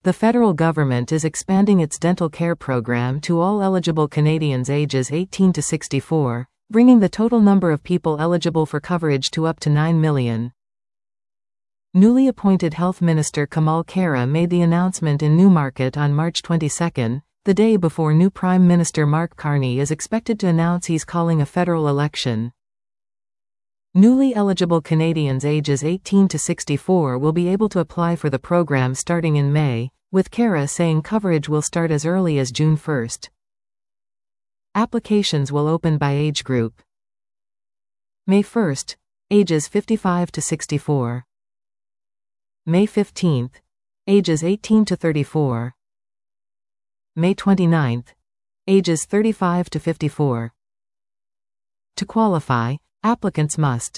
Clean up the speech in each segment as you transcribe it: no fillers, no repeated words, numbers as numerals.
The federal government is expanding its dental care program to all eligible Canadians ages 18 to 64, bringing the total number of people eligible for coverage to up to 9 million. Newly appointed Health Minister Kamal Khera made the announcement in Newmarket on March 22, the day before new Prime Minister Mark Carney is expected to announce he's calling a federal election. Newly eligible Canadians ages 18 to 64 will be able to apply for the program starting in May, with Khera saying coverage will start as early as June 1. Applications will open by age group. May 1, ages 55 to 64. May 15, ages 18 to 34. May 29, ages 35 to 54. To qualify, applicants must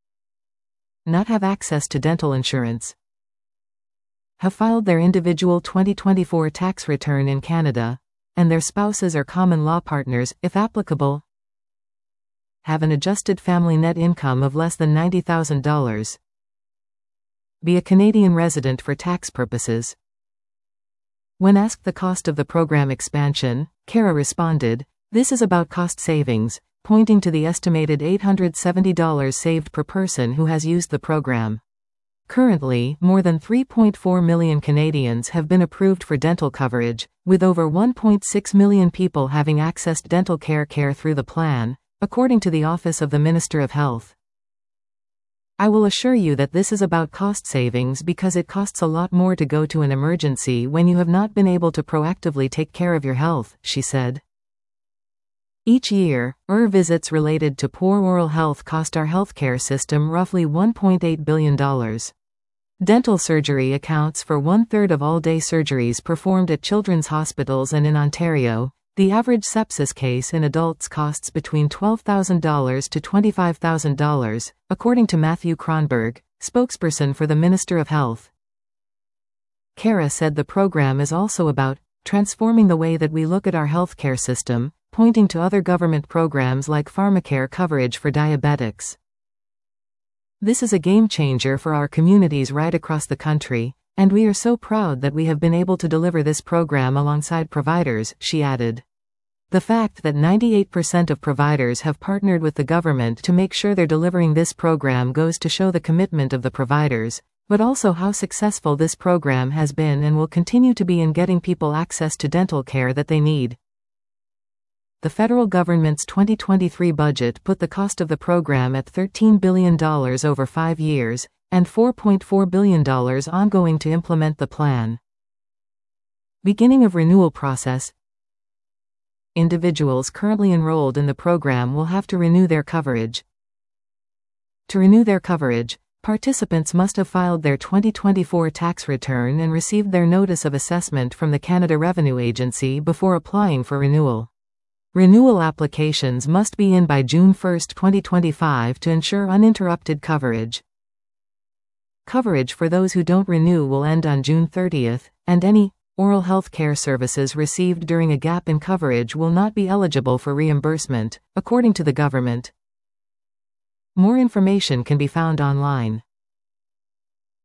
not have access to dental insurance, have filed their individual 2024 tax return in Canada, and their spouses or common law partners, if applicable, have an adjusted family net income of less than $90,000, be a Canadian resident for tax purposes. When asked the cost of the program expansion, Khera responded, "This is about cost savings," pointing to the estimated $870 saved per person who has used the program. Currently, more than 3.4 million Canadians have been approved for dental coverage, with over 1.6 million people having accessed dental care through the plan, according to the Office of the Minister of Health. "I will assure you that this is about cost savings because it costs a lot more to go to an emergency when you have not been able to proactively take care of your health," she said. Each year, visits related to poor oral health cost our healthcare system roughly $1.8 billion. Dental surgery accounts for 1/3 of all day surgeries performed at children's hospitals, and in Ontario, the average sepsis case in adults costs between $12,000 to $25,000, according to Matthew Kronberg, spokesperson for the Minister of Health. Khera said the program is also about transforming the way that we look at our healthcare system, pointing to other government programs like pharmacare coverage for diabetics. "This is a game changer for our communities right across the country, and we are so proud that we have been able to deliver this program alongside providers," she added. The fact that 98% of providers have partnered with the government to make sure they're delivering this program goes to show the commitment of the providers, but also how successful this program has been and will continue to be in getting people access to dental care that they need. The federal government's 2023 budget put the cost of the program at $13 billion over 5 years, and $4.4 billion ongoing to implement the plan. Beginning of renewal process. Individuals currently enrolled in the program will have to renew their coverage. To renew their coverage, participants must have filed their 2024 tax return and received their notice of assessment from the Canada Revenue Agency before applying for renewal. Renewal applications must be in by June 1, 2025 to ensure uninterrupted coverage. Coverage for those who don't renew will end on June 30, and any oral health care services received during a gap in coverage will not be eligible for reimbursement, according to the government. More information can be found online.